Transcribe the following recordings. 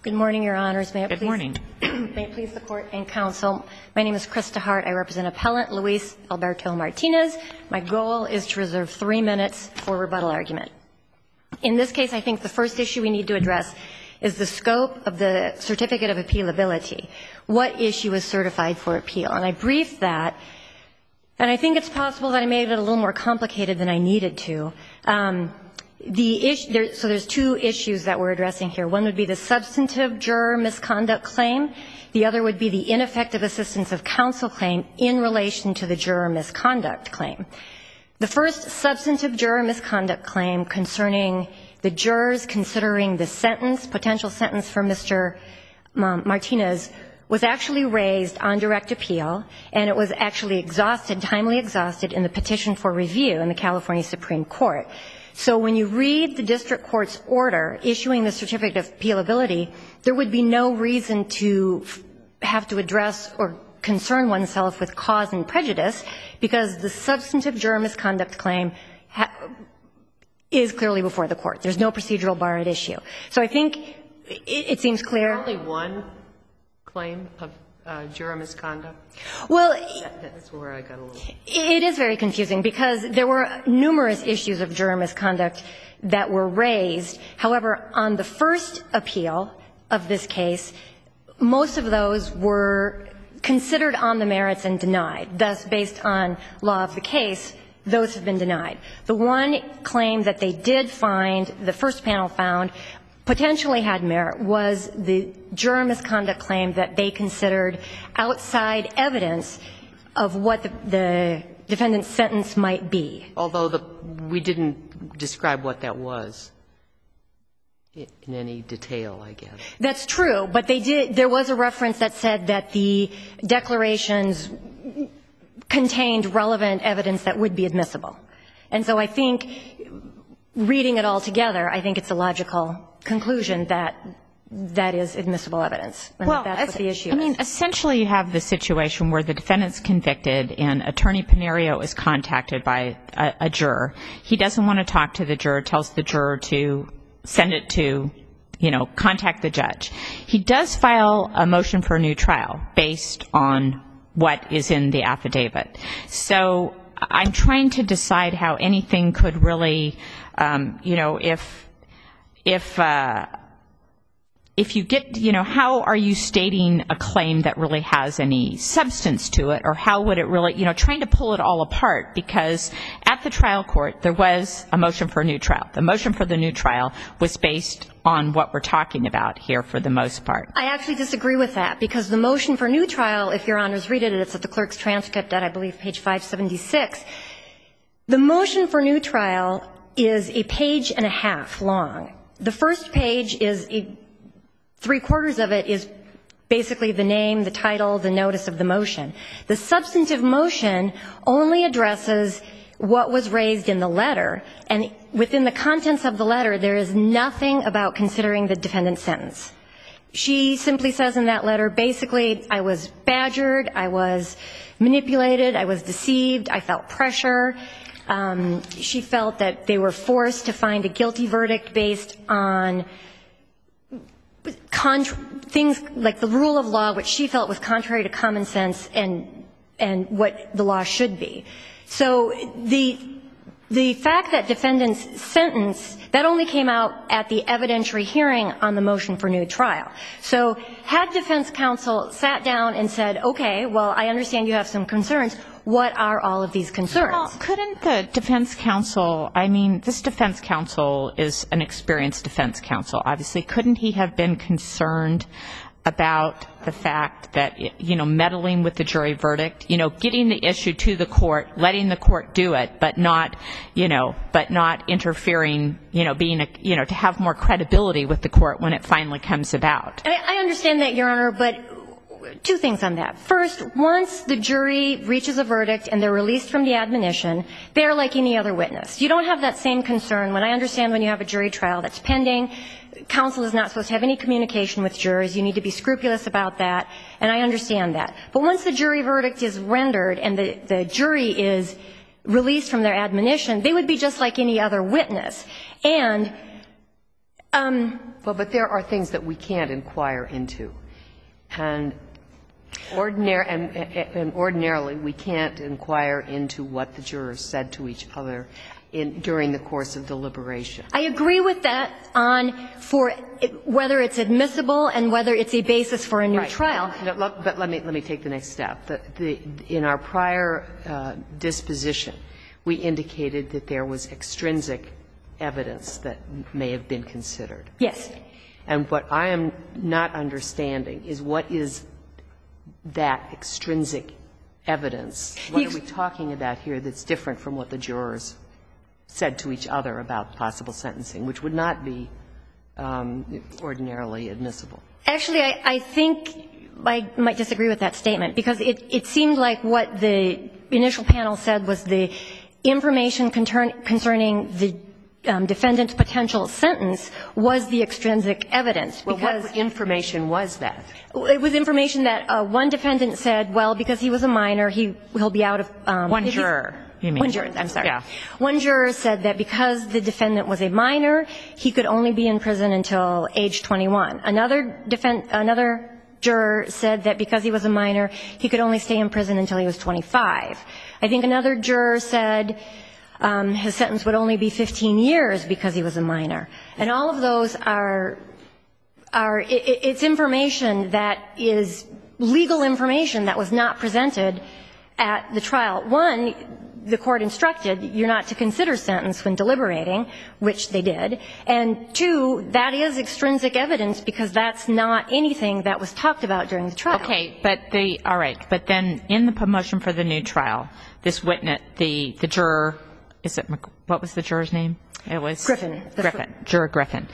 Good morning, Your Honors. May it please the Court and Counsel. My name is Krista Hart. I represent Appellant Luis Alberto Martinez. My goal is to reserve 3 minutes for rebuttal argument. In this case, I think the first issue we need to address is the scope of the Certificate of Appealability. What issue is certified for appeal? And I briefed that, and I think it's possible that I made it a little more complicated than I needed to. So there's two issues that we're addressing here. One would be the substantive juror misconduct claim. The other would be the ineffective assistance of counsel claim in relation to the juror misconduct claim. The first substantive juror misconduct claim concerning the jurors considering the sentence, potential sentence for Mr. Martinez, was actually raised on direct appeal, and it was actually exhausted, timely exhausted, in the petition for review in the California Supreme Court. So when you read the district court's order issuing the Certificate of Appealability, there would be no reason to have to address or concern oneself with cause and prejudice, because the substantive juror misconduct claim is clearly before the court. There's no procedural bar at issue. So I think it seems clear. Only one claim of juror misconduct? Well, that's where I got a little. It is very confusing because there were numerous issues of juror misconduct that were raised. However, on the first appeal of this case, most of those were considered on the merits and denied. Thus, based on law of the case, those have been denied. The one claim that they did find, the first panel found, potentially had merit was the juror misconduct claim that they considered outside evidence of what the defendant's sentence might be. Although we didn't describe what that was in any detail, I guess. That's true, but they did. There was a reference that said that the declarations contained relevant evidence that would be admissible. And so I think, reading it all together, I think it's a logical conclusion that that is admissible evidence. And well, that's what the issue is. I mean, essentially you have the situation where the defendant's convicted and Attorney Panerio is contacted by a juror. He doesn't want to talk to the juror, tells the juror to send it to, contact the judge. He does file a motion for a new trial based on what is in the affidavit. So I'm trying to decide how anything could really, if you get, how are you stating a claim that really has any substance to it, or how would it really, trying to pull it all apart, because at the trial court there was a motion for a new trial. The motion for the new trial was based on what we're talking about here for the most part. I actually disagree with that, because the motion for new trial, if Your Honors read it, it's at the clerk's transcript at, I believe, page 576. The motion for new trial is a page and a half long. The first page is, 3/4 of it is basically the name, the title, the notice of the motion. The substantive motion only addresses what was raised in the letter, and within the contents of the letter, there is nothing about considering the defendant's sentence. She simply says in that letter, basically, I was badgered, I was manipulated, I was deceived, I felt pressure. She felt that they were forced to find a guilty verdict based on things like the rule of law, which she felt was contrary to common sense and what the law should be. So the fact that defendant's sentence, that only came out at the evidentiary hearing on the motion for new trial. So had defense counsel sat down and said, okay, well, I understand you have some concerns. What are all of these concerns? Well, couldn't the defense counsel, I mean, this defense counsel is an experienced defense counsel. Obviously, couldn't he have been concerned about the fact that, meddling with the jury verdict, getting the issue to the court, letting the court do it, but not interfering, to have more credibility with the court when it finally comes about? I understand that, Your Honor, but two things on that. First, once the jury reaches a verdict and they're released from the admonition, they're like any other witness. You don't have that same concern. When I understand when you have a jury trial that's pending, counsel is not supposed to have any communication with jurors. You need to be scrupulous about that, and I understand that. But once the jury verdict is rendered and the jury is released from their admonition, they would be just like any other witness. And Well, but there are things that we can't inquire into. And ordinarily, we can't inquire into what the jurors said to each other during the course of deliberation. I agree with that for whether it's admissible and whether it's a basis for a new trial. No, but let me take the next step. In our prior disposition, we indicated that there was extrinsic evidence that may have been considered. Yes. And what I am not understanding is what is that extrinsic evidence? What are we talking about here that's different from what the jurors said to each other about possible sentencing, which would not be ordinarily admissible? Actually, I think I might disagree with that statement, because it seemed like what the initial panel said was the information concerning the defendant's potential sentence was the extrinsic evidence. Well, what information was that? It was information that one defendant said, well, because he was a minor, he'll be out of one juror, you mean? One juror, I'm sorry. Yeah. One juror said that because the defendant was a minor, he could only be in prison until age 21. Another juror said that because he was a minor, he could only stay in prison until he was 25. I think another juror said his sentence would only be 15 years because he was a minor. And all of those it's information that is legal information that was not presented at the trial. One, the court instructed you're not to consider sentence when deliberating, which they did. And two, that is extrinsic evidence because that's not anything that was talked about during the trial. Okay, all right. But then in the motion for the new trial, this witness, the juror, what was the juror's name? It was Griffin. Juror Griffin,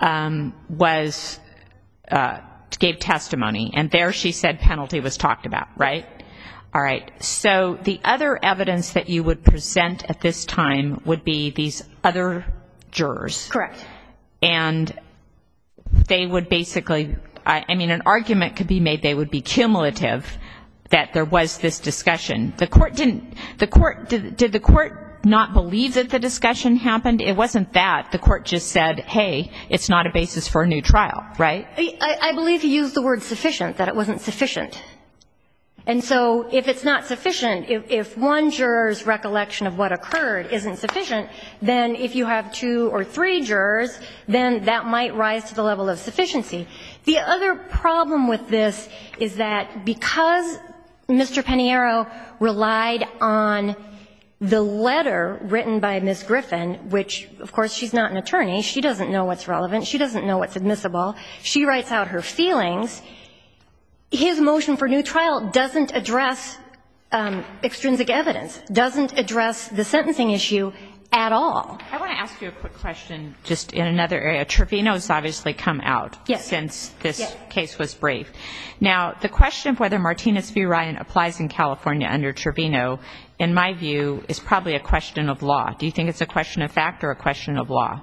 gave testimony, and there she said penalty was talked about, right? All right. So the other evidence that you would present at this time would be these other jurors. Correct. And they would basically, I mean, an argument could be made they would be cumulative, that there was this discussion. Did the court not believe that the discussion happened? It wasn't that. The court just said, hey, it's not a basis for a new trial, right? I believe he used the word sufficient, that it wasn't sufficient. And so if it's not sufficient, if one juror's recollection of what occurred isn't sufficient, then if you have 2 or 3 jurors, then that might rise to the level of sufficiency. The other problem with this is that because Mr. Paniero relied on the letter written by Ms. Griffin, which, of course, she's not an attorney. She doesn't know what's relevant. She doesn't know what's admissible. She writes out her feelings. His motion for new trial doesn't address extrinsic evidence, doesn't address the sentencing issue at all. I want to ask you a quick question just in another area. Trevino's obviously come out since this case was briefed. Now, the question of whether Martinez v. Ryan applies in California under Trevino, in my view, is probably a question of law. Do you think it's a question of fact or a question of law?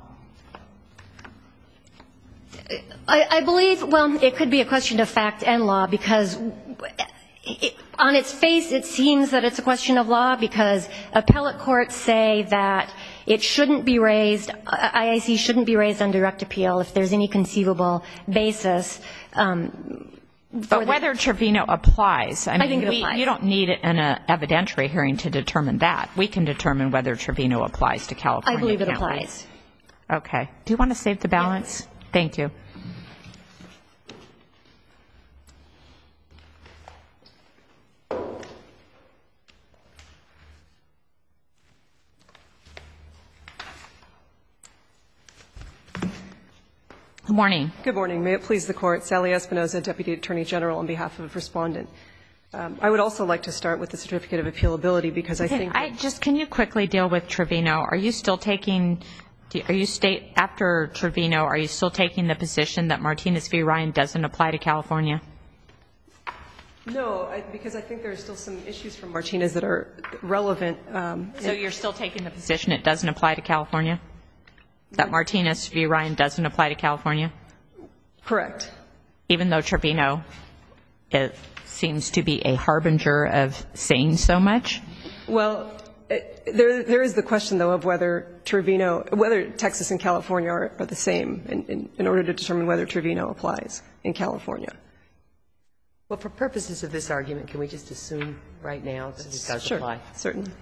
I believe, well, it could be a question of fact and law because on its face it seems that it's a question of law because appellate courts say that it shouldn't be raised, IAC shouldn't be raised on direct appeal if there's any conceivable basis. But whether Trevino applies, I think it applies. You don't need an evidentiary hearing to determine that. We can determine whether Trevino applies to California. I believe it applies. Okay. Do you want to save the balance? Yes. Thank you. Good morning. Good morning. May it please the Court. Sally Espinoza, Deputy Attorney General, on behalf of Respondent. I would also like to start with the certificate of appealability because I think can you quickly deal with Trevino? Are you still taking after Trevino, are you still taking the position that Martinez v. Ryan doesn't apply to California? No, because I think there are still some issues from Martinez that are relevant. So you're still taking the position it doesn't apply to California? That Martinez v. Ryan doesn't apply to California? Correct. Even though Trevino seems to be a harbinger of saying so much? Well, there is the question, though, of whether Texas and California are the same in order to determine whether Trevino applies in California. Well, for purposes of this argument, can we just assume right now that it does apply? Sure, certainly.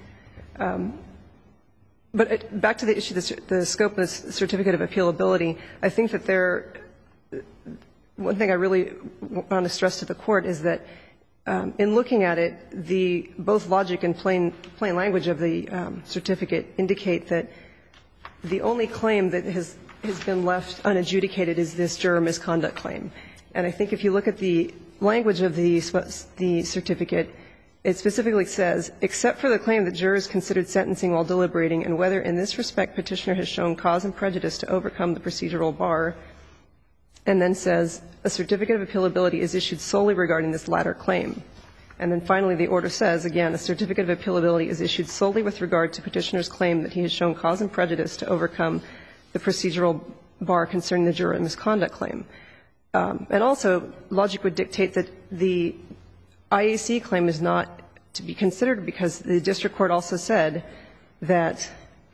But back to the issue, the scope of the certificate of appealability, I think that one thing I really want to stress to the Court is that in looking at it, both logic and plain language of the certificate indicate that the only claim that has been left unadjudicated is this juror misconduct claim. And I think if you look at the language of the certificate, it specifically says, except for the claim that jurors considered sentencing while deliberating and whether in this respect Petitioner has shown cause and prejudice to overcome the procedural bar, and then says a certificate of appealability is issued solely regarding this latter claim. And then finally the order says, again, a certificate of appealability is issued solely with regard to Petitioner's claim that he has shown cause and prejudice to overcome the procedural bar concerning the juror misconduct claim. And also, logic would dictate that the IAC claim is not to be considered because the district court also said that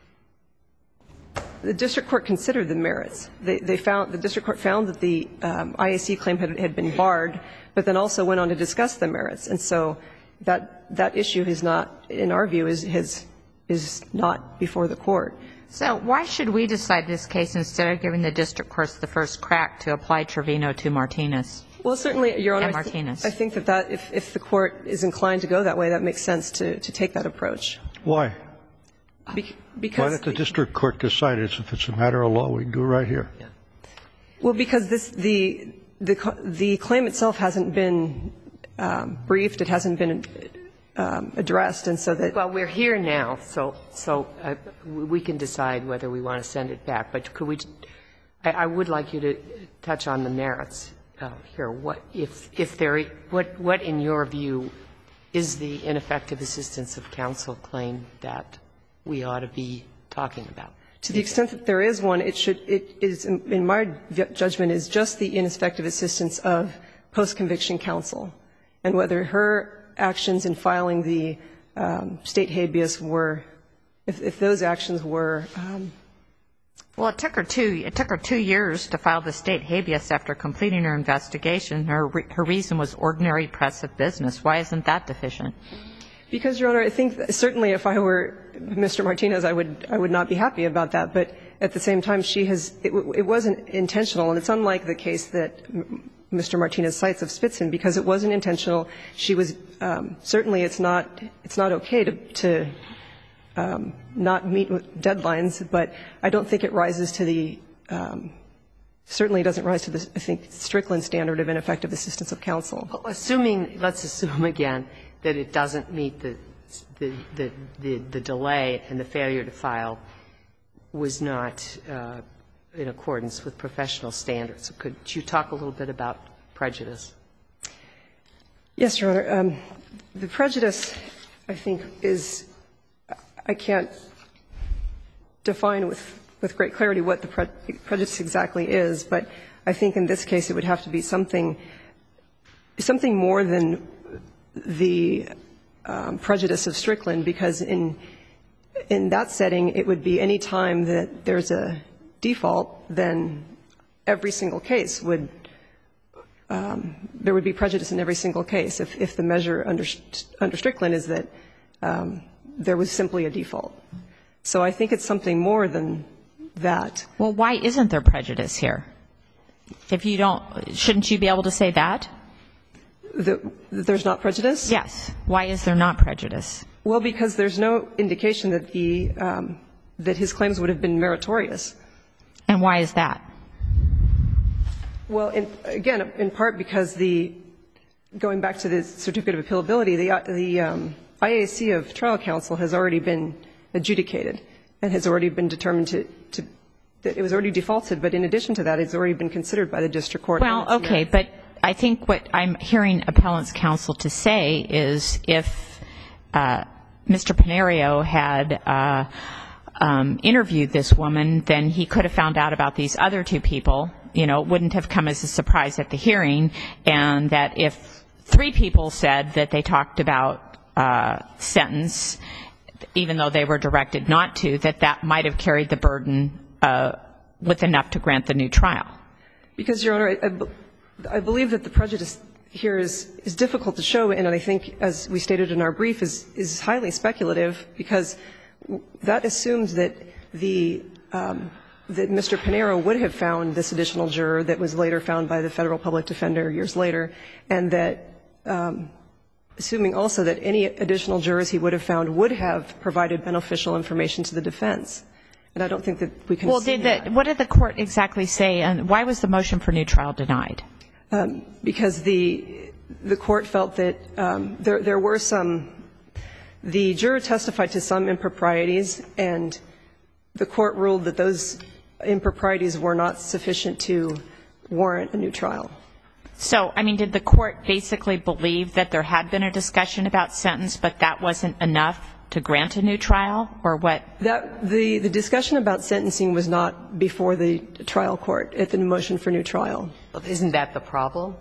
the district court considered the merits. The district court found that the IAC claim had been barred, but then also went on to discuss the merits. And so that issue is not, in our view, is not before the Court. So why should we decide this case instead of giving the district courts the first crack to apply Trevino to Martinez? Well, certainly, Your Honor, Martinez. I think that if the Court is inclined to go that way, that makes sense to take that approach. Why? Because why let the district court decide it? If it's a matter of law, we can do it right here. Yeah. Well, because the claim itself hasn't been briefed, it hasn't been addressed, and so that. Well, we're here now, so we can decide whether we want to send it back. But could we? I would like you to touch on the merits here. What in your view is the ineffective assistance of counsel claim that we ought to be talking about? To the extent that there is one, it is, in my judgment, is just the ineffective assistance of post-conviction counsel, and whether her actions in filing the State habeas were, if those actions were. Well, it took her 2 years to file the State habeas after completing her investigation. Her reason was ordinary press of business. Why isn't that deficient? Because, Your Honor, I think certainly if I were Mr. Martinez, I would not be happy about that. But at the same time, it wasn't intentional, and it's unlike the case that Mr. Martinez cites of Spitzin, because it wasn't intentional. She was certainly it's not okay to not meet with deadlines, but I don't think it rises to the certainly doesn't rise to the, I think, Strickland standard of ineffective assistance of counsel. Well, let's assume again that it doesn't meet the delay and the failure to file was not in accordance with professional standards. Could you talk a little bit about prejudice? Yes, Your Honor. The prejudice, I think, is, I can't define with great clarity what the prejudice exactly is, but I think in this case it would have to be something more than the prejudice of Strickland, because in that setting it would be any time that there's a default, then every single case would there would be prejudice in every single case if the measure under Strickland is that there was simply a default. So I think it's something more than that. Well, why isn't there prejudice here? If you don't, shouldn't you be able to say that? There's not prejudice? Yes. Why is there not prejudice? Well, because there's no indication that that his claims would have been meritorious. And why is that? Well, again, in part because going back to the certificate of appealability, the IAC of trial counsel has already been adjudicated and has already been determined that it was already defaulted, but in addition to that, it's already been considered by the district court. Well, okay, but I think what I'm hearing appellant's counsel to say is if Mr. Panario had interviewed this woman, then he could have found out about these other two people. You know, it wouldn't have come as a surprise at the hearing, and that if 3 people said that they talked about sentence, even though they were directed not to, that might have carried the burden with enough to grant the new trial? Because, Your Honor, I believe that the prejudice here is difficult to show, and I think, as we stated in our brief, is highly speculative, because that assumes that that Mr. Pinheiro would have found this additional juror that was later found by the federal public defender years later, and that assuming also that any additional jurors he would have found would have provided beneficial information to the defense. And I don't think that we can see that. What did the court exactly say, and why was the motion for new trial denied? Because the court felt that there were some – the juror testified to some improprieties, and the court ruled that those improprieties were not sufficient to warrant a new trial. So, I mean, did the court basically believe that there had been a discussion about sentence, but that wasn't enough to grant a new trial, or what? The discussion about sentencing was not before the trial court at the motion for new trial. Isn't that the problem?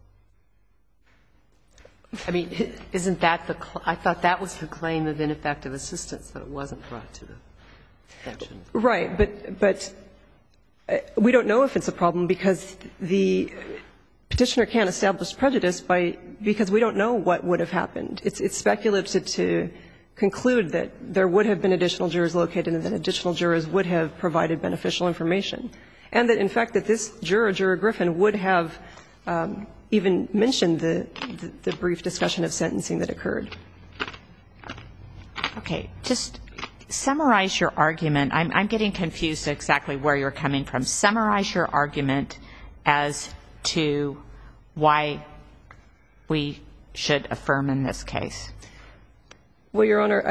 I mean, isn't that the – I thought that was the claim of ineffective assistance, that it wasn't brought to the attention. Right. But we don't know if it's a problem, because the Petitioner can't establish prejudice because we don't know what would have happened. It's speculative to conclude that there would have been additional jurors located and that additional jurors would have provided beneficial information, and that, in fact, that this juror Griffin, would have even mentioned the brief discussion of sentencing that occurred. Okay. Just summarize your argument. I'm getting confused exactly where you're coming from. Summarize your argument as to why we should affirm in this case. Well, Your Honor,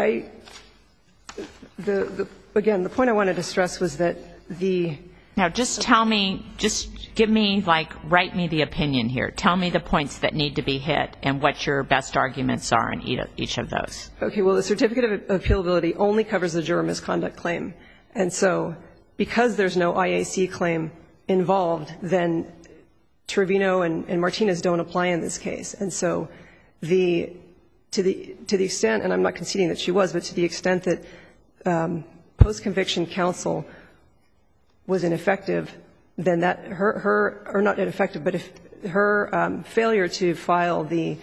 again, the point I wanted to stress was that the – Now, just tell me, just give me, like, write me the opinion here. Tell me the points that need to be hit and what your best arguments are in each of those. Okay. Well, the certificate of appealability only covers the juror misconduct claim. And so because there's no IAC claim involved, then Trevino and Martinez don't apply in this case. And so to the extent, and I'm not conceding that she was, but to the extent that post-conviction counsel was ineffective, then that her or not ineffective, but if her failure to file the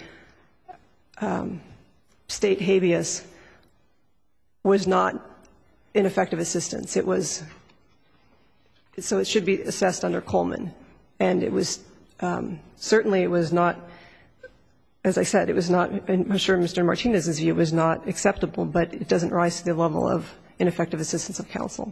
state habeas was not ineffective assistance. It was – so it should be assessed under Coleman. And it was certainly it was not, as I said, it was not, I'm sure Mr. Martinez's view was not acceptable, but it doesn't rise to the level of ineffective assistance of counsel.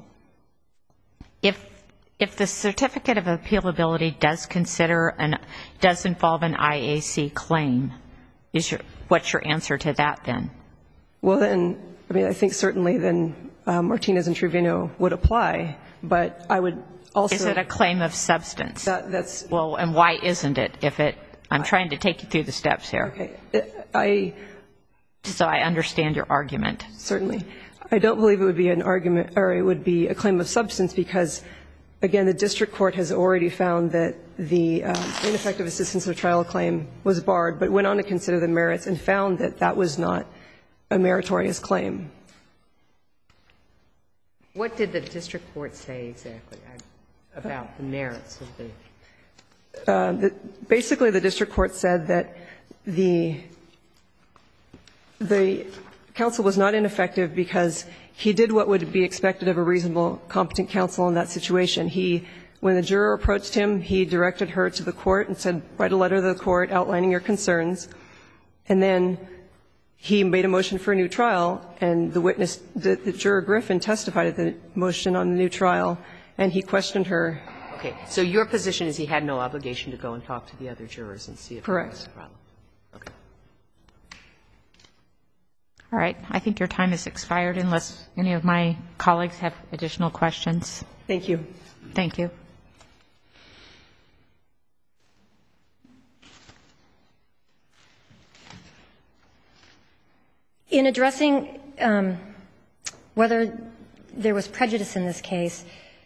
If the certificate of appealability does involve an IAC claim, what's your answer to that then? Well, then, I mean, I think certainly then Martinez and Trevino would apply, but I would also – Is it a claim of substance? That's – Well, and why isn't it if it – I'm trying to take you through the steps here. Okay. So I understand your argument. Certainly. I don't believe it would be an argument or it would be a claim of substance because, again, the district court has already found that the ineffective assistance of trial claim was barred, but went on to consider the merits and found that that was not a meritorious claim. What did the district court say exactly about the merits of the – Basically, the district court said that the counsel was not ineffective because he did what would be expected of a reasonable, competent counsel in that situation. When the juror approached him, he directed her to the court and said, write a letter to the court outlining your concerns. And then he made a motion for a new trial, and the witness, the juror Griffin, testified at the motion on the new trial, and he questioned her. Okay. So your position is he had no obligation to go and talk to the other jurors and see if there was a problem? Correct. Okay. All right. I think your time has expired unless any of my colleagues have additional questions. Thank you. Thank you. In addressing whether there was prejudice in this case,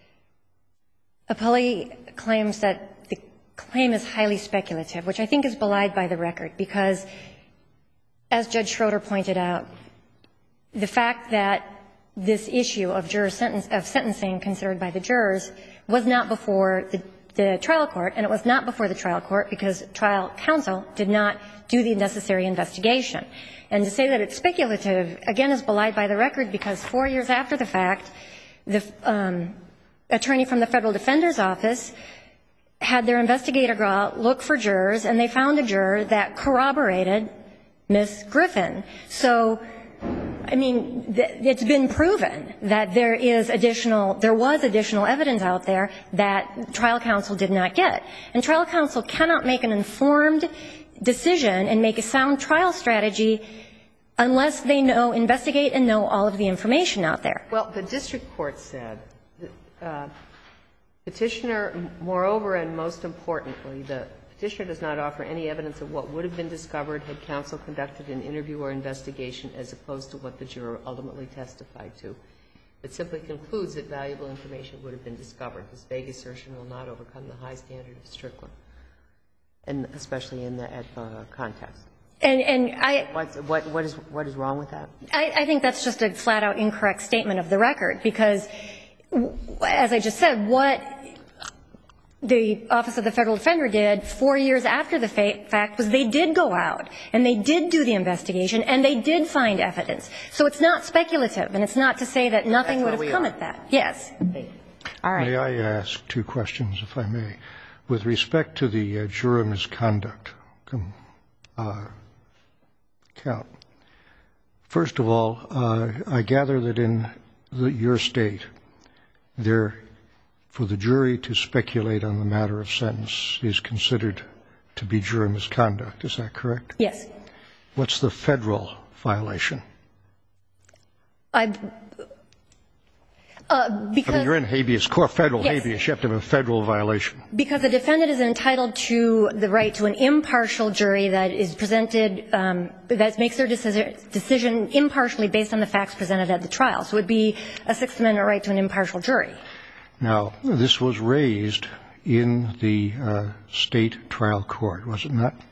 Appelli claims that the claim is highly speculative, which I think is belied by the record, because as Judge Schroeder pointed out, the fact that this issue of sentencing considered by the jurors was not before the trial court, and it was not before the trial court because trial counsel did not do the necessary investigation. And to say that it's speculative, again, is belied by the record because 4 years after the fact, the attorney from the Federal Defender's Office had their investigator go out, look for jurors, and they found a juror that corroborated Ms. Griffin. So, I mean, it's been proven that there was additional evidence out there that trial counsel did not get. And trial counsel cannot make an informed decision and make a sound trial strategy unless they investigate and know all of the information out there. Well, the district court said, Petitioner, moreover and most importantly, the Petitioner does not offer any evidence of what would have been discovered had counsel conducted an interview or investigation as opposed to what the juror ultimately testified to. It simply concludes that valuable information would have been discovered. This vague assertion will not overcome the high standard of Strickland, and especially in the context. What is wrong with that? I think that's just a flat-out incorrect statement of the record because, as I just said, what the Office of the Federal Defender did 4 years after the fact was they did go out and they did do the investigation and they did find evidence. So it's not speculative, and it's not to say that nothing would have come at that. Yes. All right. May I ask two questions, if I may? With respect to the juror misconduct count, first of all, I gather that in your state, for the jury to speculate on the matter of sentence is considered to be juror misconduct. Is that correct? Yes. What's the federal violation? Because you're in habeas court, federal habeas. You have to have a federal violation. Because the defendant is entitled to the right to an impartial jury that is presented, that makes their decision impartially based on the facts presented at the trial. So it would be a Sixth Amendment right to an impartial jury. Now, this was raised in the state trial court, was it not?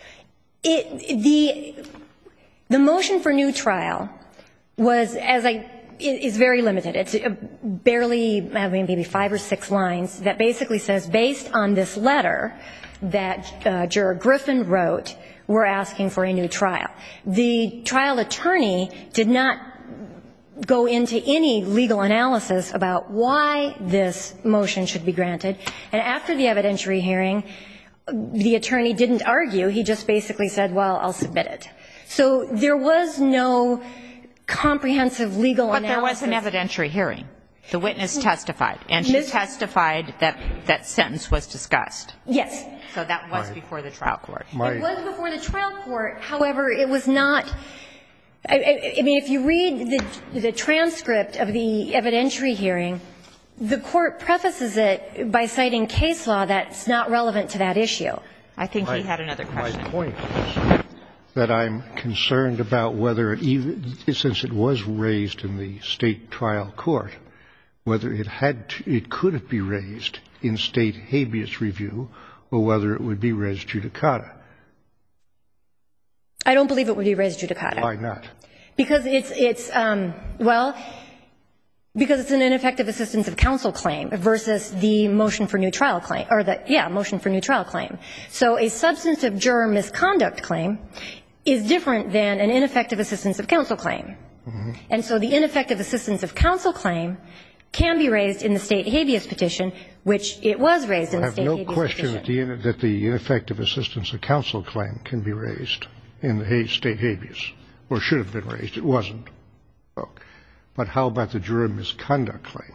The motion for new trial was, is very limited. It's barely, maybe 5 or 6 lines that basically says, based on this letter that Juror Griffin wrote, we're asking for a new trial. The trial attorney did not go into any legal analysis about why this motion should be granted. And after the evidentiary hearing, the attorney didn't argue. He just basically said, well, I'll submit it. So there was no comprehensive legal analysis. But there was an evidentiary hearing. The witness testified, and she testified that that sentence was discussed. Yes. So that was before the trial court. It was before the trial court. However, it was not. I mean, if you read the transcript of the evidentiary hearing, the court prefaces it by citing case law that's not relevant to that issue. I think he had another question. My point is that I'm concerned about whether since it was raised in the state trial court, whether it could be raised in state habeas review or whether it would be res judicata. I don't believe it would be res judicata. Why not? Because because it's an ineffective assistance of counsel claim versus the motion for new trial claim, or motion for new trial claim. So a substantive juror misconduct claim is different than an ineffective assistance of counsel claim. Mm-hmm. And so the ineffective assistance of counsel claim can be raised in the state habeas petition, which it was raised in the state habeas petition. I have no question that the ineffective assistance of counsel claim can be raised in the state habeas, or should have been raised. It wasn't. But how about the juror misconduct claim?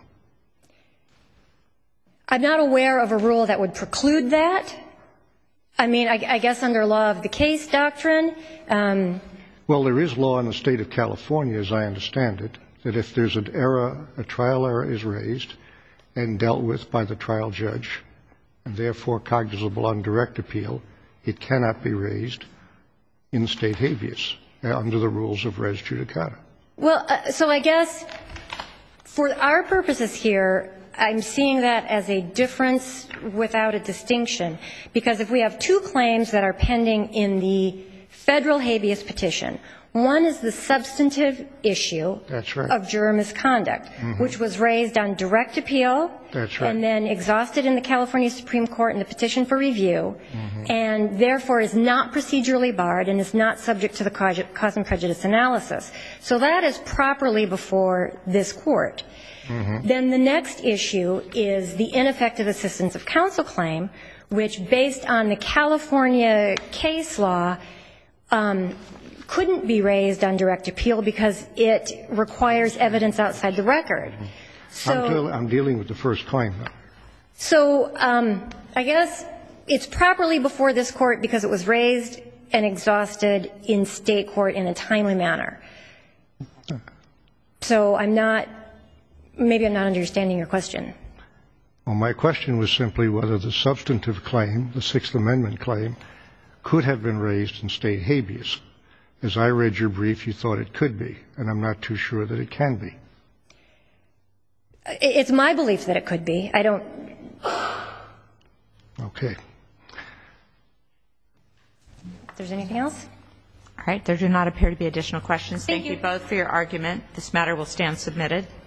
I'm not aware of a rule that would preclude that. I mean, I guess under law of the case doctrine. Well, there is law in the state of California, as I understand it, that if there's an error, a trial error is raised and dealt with by the trial judge, and therefore cognizable on direct appeal, it cannot be raised in state habeas under the rules of res judicata. Well, so I guess for our purposes here, I'm seeing that as a difference without a distinction, because if we have 2 claims that are pending in the federal habeas petition, One is the substantive issue That's right. of juror misconduct, which was raised on direct appeal That's right. and then exhausted in the California Supreme Court in the petition for review, and therefore is not procedurally barred and is not subject to the cause and prejudice analysis. So that is properly before this Court. Then the next issue is the ineffective assistance of counsel claim, which, based on the California case law, couldn't be raised on direct appeal because it requires evidence outside the record. So I'm dealing with the first claim, though. So I guess it's properly before this Court because it was raised and exhausted in state court in a timely manner. So maybe I'm not understanding your question. Well, my question was simply whether the substantive claim, the Sixth Amendment claim, could have been raised in state habeas. As I read your brief, you thought it could be, and I'm not too sure that it can be. It's my belief that it could be. I don't. Okay. If there's anything else? All right. There do not appear to be additional questions. Thank you Thank you both for your argument. This matter will stand submitted.